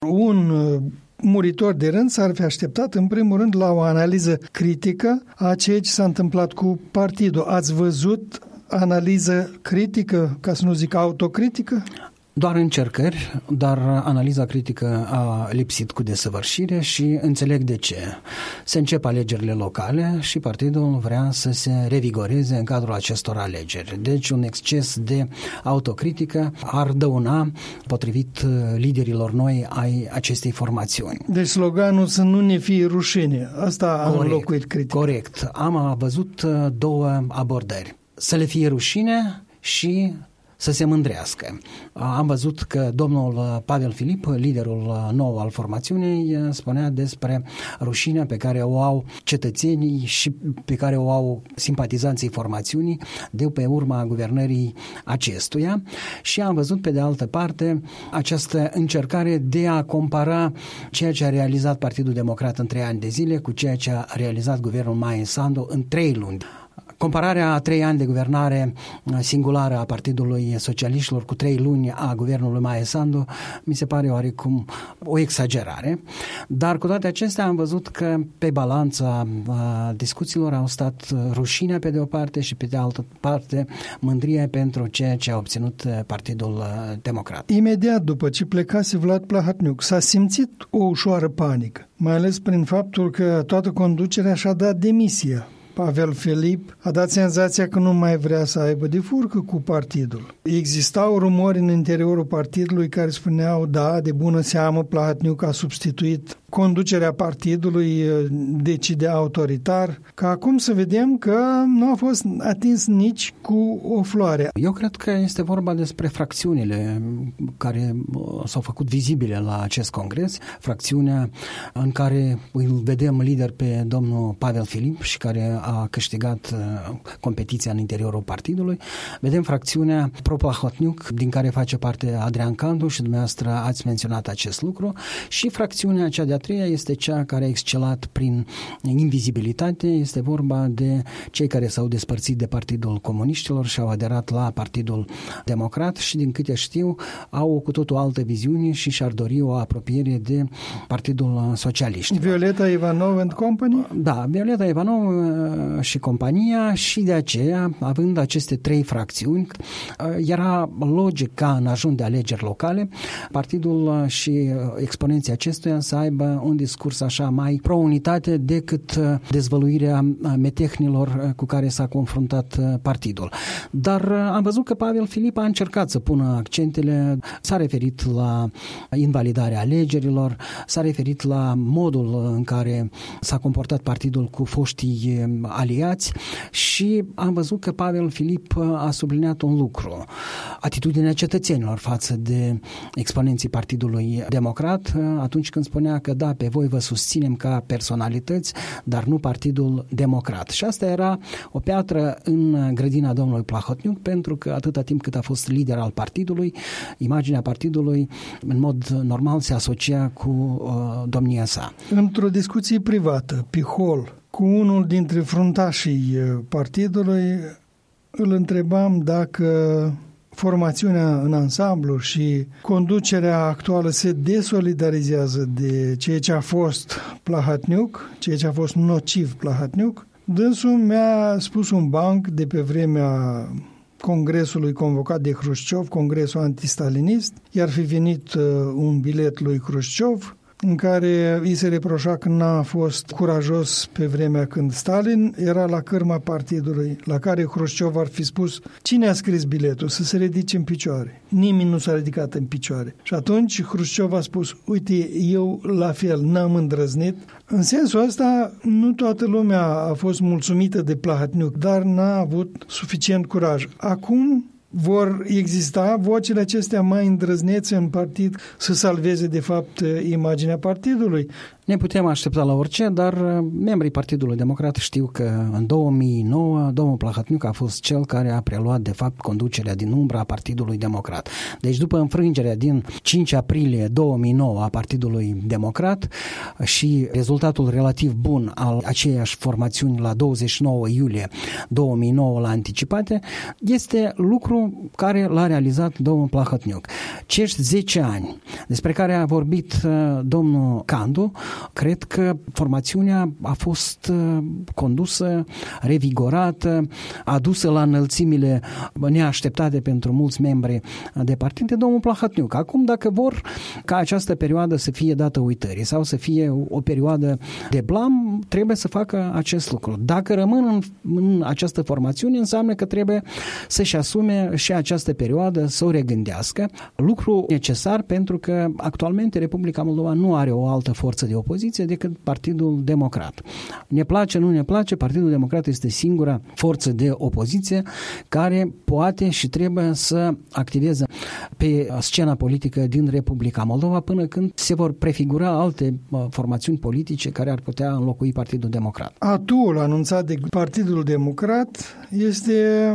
Un muritor de rând s-ar fi așteptat în primul rând la o analiză critică a ceea ce s-a întâmplat cu partidul. Ați văzut analiză critică, ca să nu zic autocritică? Doar încercări, dar analiza critică a lipsit cu desăvârșire și înțeleg de ce. Se încep alegerile locale și partidul vrea să se revigoreze în cadrul acestor alegeri. Deci un exces de autocritică ar dăuna, potrivit liderilor noi ai acestei formațiuni. Deci sloganul să nu ne fie rușine. Asta a înlocuit critica. Corect. Am văzut două abordări. Să le fie rușine și să se mândrească. Am văzut că domnul Pavel Filip, liderul nou al formațiunii, spunea despre rușinea pe care o au cetățenii și pe care o au simpatizanții formațiunii de pe urma guvernării acestuia și am văzut pe de altă parte această încercare de a compara ceea ce a realizat Partidul Democrat în 3 ani de zile cu ceea ce a realizat guvernul Maie Sandu în 3 luni. Compararea a 3 ani de guvernare singulară a Partidului Socialiștilor cu 3 luni a guvernului Maie Sandu mi se pare oarecum o exagerare, dar cu toate acestea am văzut că pe balanța discuțiilor au stat rușinea pe de o parte și pe de altă parte mândria pentru ceea ce a obținut Partidul Democrat. Imediat după ce plecase Vlad Plahotniuc s-a simțit o ușoară panică, mai ales prin faptul că toată conducerea și-a dat demisia. Pavel Filip a dat senzația că nu mai vrea să aibă de furcă cu partidul. Existau rumori în interiorul partidului care spuneau, da, de bună seamă Plahotniuc a substituit conducerea partidului, decide autoritar, că acum să vedem că nu a fost atins nici cu o floare. Eu cred că este vorba despre fracțiunile care s-au făcut vizibile la acest congres, fracțiunea în care îl vedem lider pe domnul Pavel Filip și care a câștigat competiția în interiorul partidului. Vedem fracțiunea pro-Plahotniuc, din care face parte Adrian Candu și dumneavoastră ați menționat acest lucru, și fracțiunea cea de-a treia este cea care a excelat prin invizibilitate. Este vorba de cei care s-au despărțit de Partidul Comuniștilor și au aderat la Partidul Democrat și, din câte știu, au cu totul altă viziune și și-ar dori o apropiere de Partidul Socialiștilor. Violeta Ivanov and Company? Da, Violeta Ivanov și compania, și de aceea, având aceste 3 fracțiuni, era logic ca în ajun de alegeri locale, partidul și exponenții acestuia să aibă un discurs așa mai pro-unitate decât dezvăluirea metehnilor cu care s-a confruntat partidul. Dar am văzut că Pavel Filip a încercat să pună accentele, s-a referit la invalidarea alegerilor, s-a referit la modul în care s-a comportat partidul cu foștii aliați și am văzut că Pavel Filip a subliniat un lucru: atitudinea cetățenilor față de exponenții Partidului Democrat atunci când spunea că da, pe voi vă susținem ca personalități, dar nu Partidul Democrat. Și asta era o piatră în grădina domnului Plahotniuc, pentru că atâta timp cât a fost lider al partidului, imaginea partidului în mod normal se asocia cu domnia sa. Într-o discuție privată, pe hol, cu unul dintre fruntașii partidului, îl întrebam dacă formațiunea în ansamblu și conducerea actuală se desolidarizează de ceea ce a fost Plahotniuc, ceea ce a fost nociv Plahotniuc. Dânsul mi-a spus un banc de pe vremea congresului convocat de Hrușciov, congresul antistalinist, iar fi venit un bilet lui Hrușciov în care îi se reproșa că n-a fost curajos pe vremea când Stalin era la cârma partidului, la care Hrușciov ar fi spus: cine a scris biletul? Să se ridice în picioare. Nimeni nu s-a ridicat în picioare. Și atunci Hrușciov a spus: uite, eu la fel n-am îndrăznit. În sensul ăsta, nu toată lumea a fost mulțumită de Plahotniuc, dar n-a avut suficient curaj. Acum vor exista vocile acestea mai îndrăznețe în partid să salveze, de fapt, imaginea partidului. Ne putem aștepta la orice, dar membrii Partidului Democrat știu că în 2009 domnul Plahotniuc a fost cel care a preluat de fapt conducerea din umbră a Partidului Democrat. Deci după înfrângerea din 5 aprilie 2009 a Partidului Democrat și rezultatul relativ bun al aceiași formațiuni la 29 iulie 2009 la anticipate, este lucru care l-a realizat domnul Plahotniuc. Cești 10 ani despre care a vorbit domnul Candu, cred că formațiunea a fost condusă, revigorată, adusă la înălțimile neașteptate pentru mulți membri de partid de domnul Plahotniuc. Acum, dacă vor ca această perioadă să fie dată uitării sau să fie o perioadă de blam, trebuie să facă acest lucru. Dacă rămân în această formațiune, înseamnă că trebuie să-și asume și această perioadă, să o regândească. Lucru necesar pentru că actualmente Republica Moldova nu are o altă forță de opoziție decât Partidul Democrat. Ne place, nu ne place, Partidul Democrat este singura forță de opoziție care poate și trebuie să activeze pe scena politică din Republica Moldova până când se vor prefigura alte formațiuni politice care ar putea înlocui Partidul Democrat. Atul anunțat de Partidul Democrat este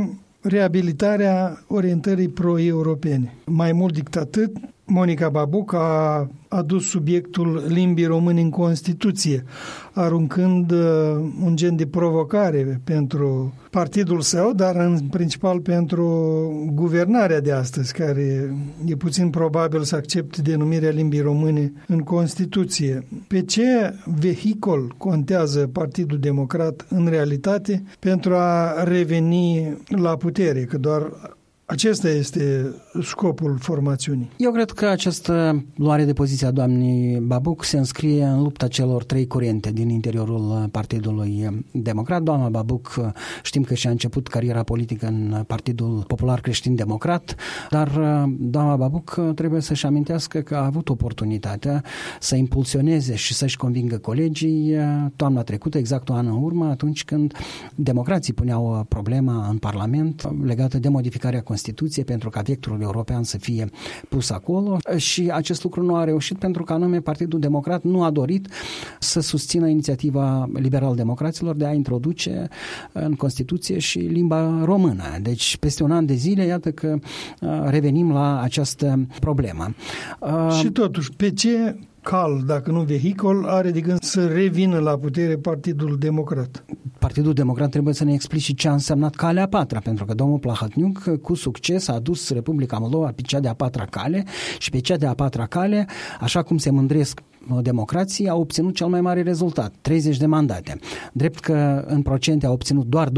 reabilitarea orientării pro-europene. Mai mult decât atât, Monica Babuc a adus subiectul limbii române în Constituție, aruncând un gen de provocare pentru partidul său, dar în principal pentru guvernarea de astăzi, care e puțin probabil să accepte denumirea limbii române în Constituție. Pe ce vehicol contează Partidul Democrat în realitate pentru a reveni la putere, că doar acesta este scopul formațiunii. Eu cred că această luare de poziție a doamnei Babuc se înscrie în lupta celor trei curente din interiorul Partidului Democrat. Doamna Babuc știm că și-a început cariera politică în Partidul Popular Creștin Democrat, dar doamna Babuc trebuie să-și amintească că a avut oportunitatea să impulsioneze și să-și convingă colegii toamna trecută, exact o an în urmă, atunci când democrații puneau problema în Parlament legată de modificarea Constituției pentru ca vectorul european să fie pus acolo și acest lucru nu a reușit pentru că anume Partidul Democrat nu a dorit să susțină inițiativa liberal-democraților de a introduce în Constituție și limba română. Deci peste un an de zile, iată că revenim la această problemă. Și totuși, pe ce cal, dacă nu vehicol, are de gând să revină la putere Partidul Democrat? Partidul Democrat trebuie să ne explice ce a însemnat calea a patra, pentru că domnul Plahotniuc cu succes a adus Republica Moldova pe cea de-a patra cale și pe cea de-a patra cale, așa cum se mândresc democrații, a obținut cel mai mare rezultat, 30 de mandate. Drept că în procente a obținut doar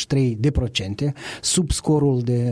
23%, sub scorul de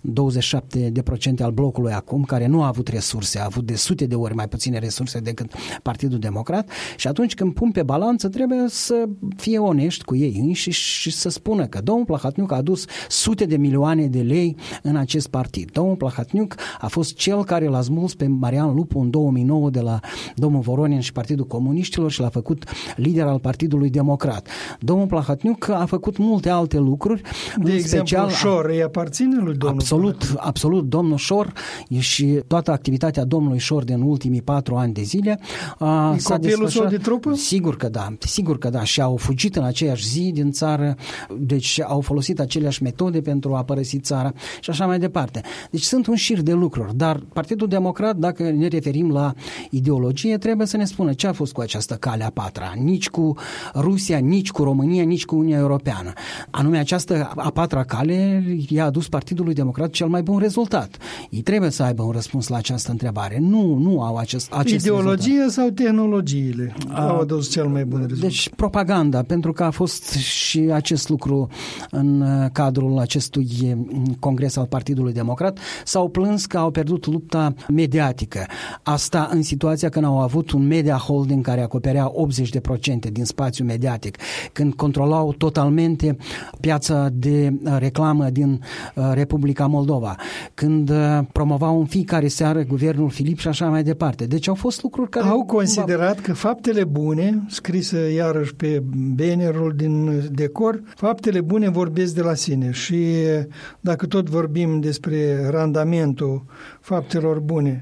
27% al blocului acum, care nu a avut resurse, a avut de sute de ori mai puține resurse decât Partidul Democrat și atunci când pun pe balanță trebuie să fie onești cu ei înșiși și să spună că domnul Plahotniuc a adus sute de milioane de lei în acest partid. Domnul Plahotniuc a fost cel care l-a smuls pe Marian Lupu în 2009 de la domnul Voronin și Partidul Comuniștilor și l-a făcut lider al Partidului Democrat. Domnul Plahotniuc a făcut multe alte lucruri. De exemplu, Șor îi aparține lui domnul Absolut, domnul Șor și toată activitatea domnului Șor din ultimii 4 ani de zile s-a desfășurat de trupă? Sigur că da. Și au fugit în aceeași zi din țară, deci au folosit aceleași metode pentru a părăsi țara și așa mai departe. Deci sunt un șir de lucruri, dar Partidul Democrat, dacă ne referim la ideologie, trebuie să ne spună ce a fost cu această cale a patra. Nici cu Rusia, nici cu România, nici cu Uniunea Europeană. Anume, această a patra cale i-a adus Partidului Democrat cel mai bun rezultat. Ei trebuie să aibă un răspuns la această întrebare. Nu au acest ideologie rezultat. Sau tehnologiile au adus cel mai bun rezultat? Deci propaganda, pentru că a fost și acest lucru în cadrul acestui congres al Partidului Democrat. S-au plâns că au pierdut lupta mediatică. Asta în situația când au avut un media holding care acoperea 80% din spațiu mediatic, când controlau totalmente piața de reclamă din Republica Moldova, când promovau în fiecare seară guvernul Filip și așa mai departe. Deci au fost lucruri care... Au considerat că faptele bune, scrise iarăși pe bannerul din decor, faptele bune vorbesc de la sine și dacă tot vorbim despre randamentul faptelor bune,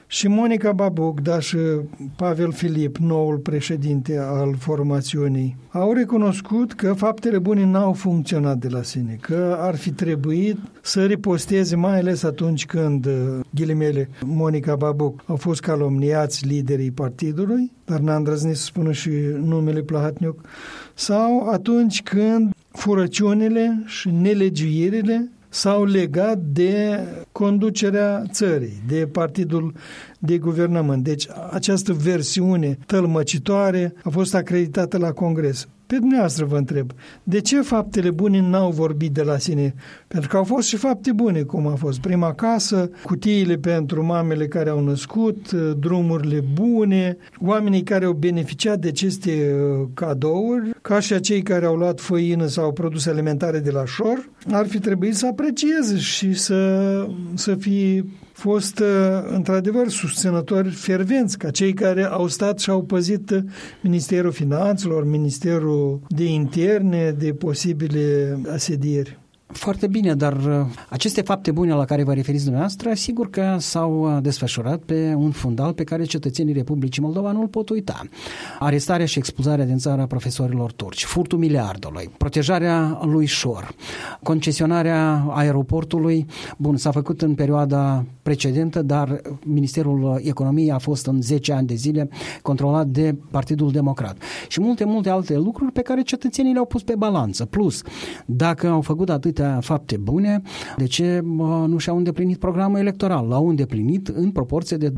Și Monica Babuc, dar și Pavel Filip, noul președinte al formațiunii, au recunoscut că faptele bune n-au funcționat de la sine, că ar fi trebuit să riposteze, mai ales atunci când, ghilimele, Monica Babuc au fost calomniați liderii partidului, dar n-a îndrăznit să spună și numele Plahatniuc, sau atunci când furăciunile și nelegiuirile s-au legat de conducerea țării, de partidul de guvernământ. Deci această versiune tălmăcitoare a fost acreditată la Congres. Pe dumneavoastră vă întreb, de ce faptele bune n-au vorbit de la sine? Pentru că au fost și fapte bune, cum a fost prima casă, cutiile pentru mamele care au născut, drumurile bune, oamenii care au beneficiat de aceste cadouri, ca și acei care au luat făină sau produse alimentare de la șor, ar fi trebuit să aprecieze și să fie fost într-adevăr susținători fervenți, ca cei care au stat și au păzit Ministerul Finanțelor, Ministerul de Interne, de posibile asedieri. Foarte bine, dar aceste fapte bune la care vă referiți dumneavoastră, sigur că s-au desfășurat pe un fundal pe care cetățenii Republicii Moldova nu îl pot uita. Arestarea și expulzarea din țara profesorilor turci, furtul miliardului, protejarea lui Șor, concesionarea aeroportului, bun, s-a făcut în perioada precedentă, dar Ministerul Economiei a fost în 10 ani de zile controlat de Partidul Democrat. Și multe alte lucruri pe care cetățenii le-au pus pe balanță. Plus, dacă au făcut atâtea fapte bune, de ce nu și-au îndeplinit programul electoral? L-au îndeplinit în proporție de 25%.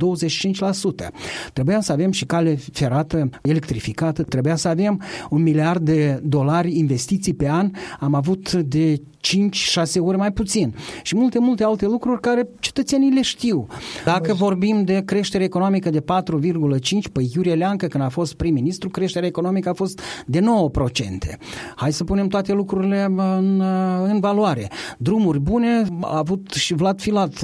Trebuia să avem și cale ferată electrificată, trebuia să avem $1 miliard investiții pe an, am avut de 5-6 ori mai puțin. Și multe alte lucruri care cetățenii le știu. Dacă vorbim de creștere economică de 4,5, păi Iurie Leancă, când a fost prim-ministru, creșterea economică a fost de 9%. Hai să punem toate lucrurile în valoare. Drumuri bune, a avut și Vlad Filat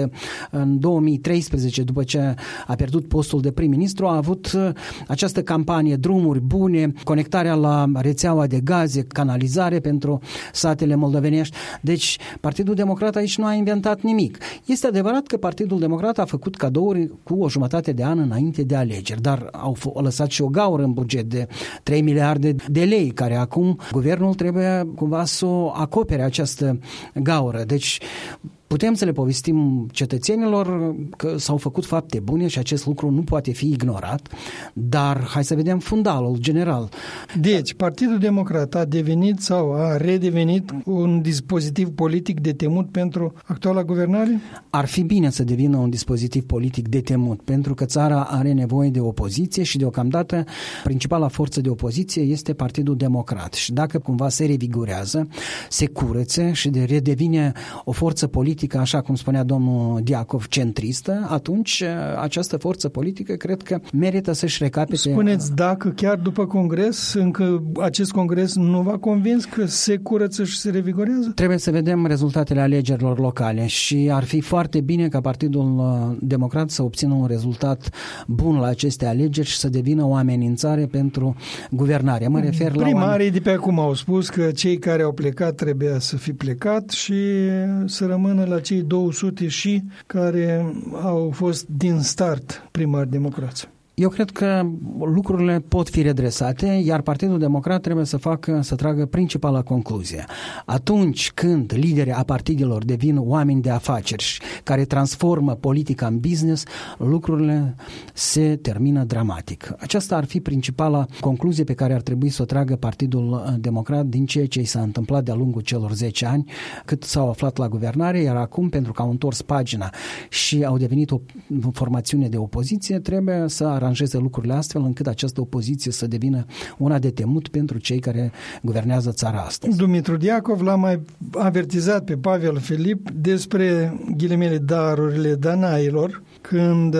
în 2013, după ce a pierdut postul de prim-ministru, a avut această campanie drumuri bune, conectarea la rețeaua de gaze, canalizare pentru satele moldovenești. Deci Partidul Democrat aici nu a inventat nimic. Este adevărat că Partidul Democrat a făcut cadouri cu o jumătate de an înainte de alegeri, dar au lăsat și o gaură în buget de 3 miliarde de lei, care acum guvernul trebuie cumva să o acopere această gaură. Deci putem să le povestim cetățenilor că s-au făcut fapte bune și acest lucru nu poate fi ignorat, dar hai să vedem fundalul general. Deci, Partidul Democrat a devenit sau a redevenit un dispozitiv politic de temut pentru actuala guvernare? Ar fi bine să devină un dispozitiv politic de temut, pentru că țara are nevoie de opoziție și deocamdată principala forță de opoziție este Partidul Democrat. Și dacă cumva se revigorează, se curățe și redevine o forță politică, așa cum spunea domnul Diacov, centristă, atunci această forță politică cred că merită să-și recapete. Spuneți, dacă chiar după congres, încă acest congres nu v-a convins că se curăță și se revigorează? Trebuie să vedem rezultatele alegerilor locale și ar fi foarte bine ca Partidul Democrat să obțină un rezultat bun la aceste alegeri și să devină o amenințare pentru guvernare. Mă refer la primarii de pe acum au spus că cei care au plecat trebuia să fi plecat și să rămână la cei 200 și care au fost din start primari democrați. Eu cred că lucrurile pot fi redresate, iar Partidul Democrat trebuie să tragă principala concluzie. Atunci când liderii a partidelor devin oameni de afaceri care transformă politica în business, lucrurile se termină dramatic. Aceasta ar fi principala concluzie pe care ar trebui să o tragă Partidul Democrat din ceea ce i s-a întâmplat de-a lungul celor 10 ani, cât s-au aflat la guvernare, iar acum, pentru că au întors pagina și au devenit o formațiune de opoziție, trebuie să aranjeze lucrurile astfel încât această opoziție să devină una de temut pentru cei care guvernează țara astăzi. Dumitru Diacov l-a mai avertizat pe Pavel Filip despre ghilimele darurile danailor, când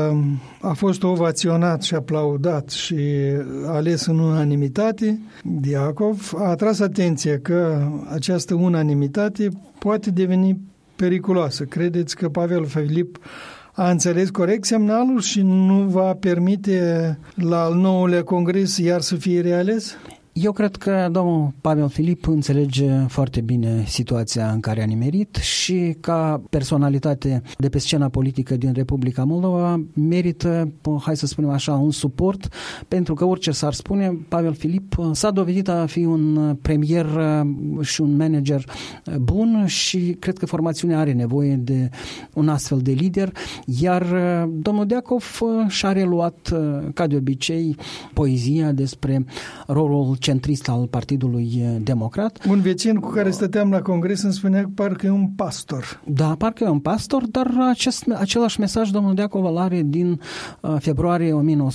a fost ovaționat și aplaudat și ales în unanimitate. Diacov a atras atenția că această unanimitate poate deveni periculoasă. Credeți că Pavel Filip a înțeles corect semnalul și nu va permite la al 9-lea congres iar să fie reales? Eu cred că domnul Pavel Filip înțelege foarte bine situația în care a nimerit și ca personalitate de pe scena politică din Republica Moldova merită, hai să spunem așa, un suport, pentru că orice s-ar spune, Pavel Filip s-a dovedit a fi un premier și un manager bun și cred că formațiunea are nevoie de un astfel de lider, iar domnul Deacov și-a reluat, ca de obicei, poezia despre rolul centrist al Partidului Democrat. Un vecin cu care stăteam la congres îmi spunea că parcă e un pastor. Da, parcă e un pastor, dar același mesaj domnul Deacov îl are din februarie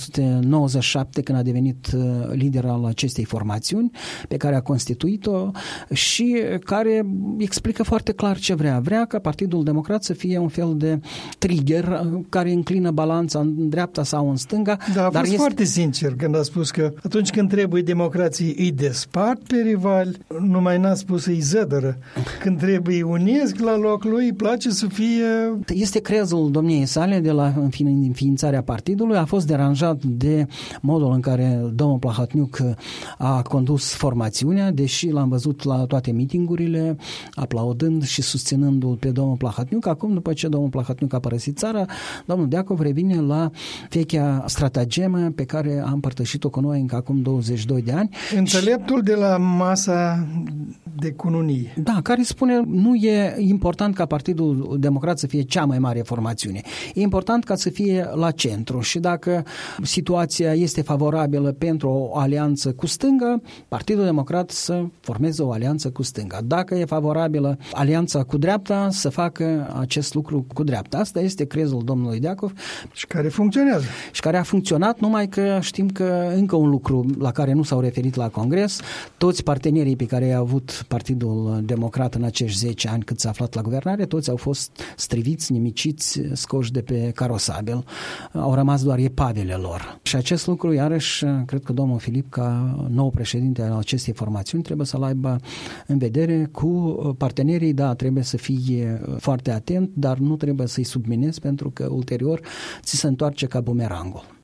1997, când a devenit lider al acestei formațiuni pe care a constituit-o și care explică foarte clar ce vrea. Vrea ca Partidul Democrat să fie un fel de trigger care înclină balanța în dreapta sau în stânga. Da, a fost foarte sincer când a spus că atunci când trebuie democrații îi despart pe rivali, numai n-a spus îi zădără. Când trebuie unesc la loc lui, îi place să fie... Este crezul domniei sale de la înființarea partidului, a fost deranjat de modul în care domnul Plahotniuc a condus formațiunea, deși l-am văzut la toate mitingurile, aplaudând și susținându-l pe domnul Plahotniuc. Acum, după ce domnul Plahotniuc a părăsit țara, domnul Deacov revine la vechea stratagemă pe care a împărtășit-o cu noi încă acum 22 de ani. Înțeleptul de la masa de cununie. Da, care spune nu e important ca Partidul Democrat să fie cea mai mare formațiune. E important ca să fie la centru și dacă situația este favorabilă pentru o alianță cu stânga, Partidul Democrat să formeze o alianță cu stânga. Dacă e favorabilă alianța cu dreapta, să facă acest lucru cu dreapta. Asta este crezul domnului Deacov. Și care funcționează. Și care a funcționat, numai că știm că încă un lucru la care nu s-au referit la Congres, toți partenerii pe care i-a avut Partidul Democrat în acești 10 ani cât s-a aflat la guvernare, toți au fost striviți, nimiciți, scoși de pe carosabil. Au rămas doar epavele lor. Și acest lucru, iarăși, cred că domnul Filip, ca nou președinte al acestei formațiuni, trebuie să-l aibă în vedere cu partenerii. Da, trebuie să fie foarte atent, dar nu trebuie să-i subminezi, pentru că ulterior ți se întoarce ca bumerangul.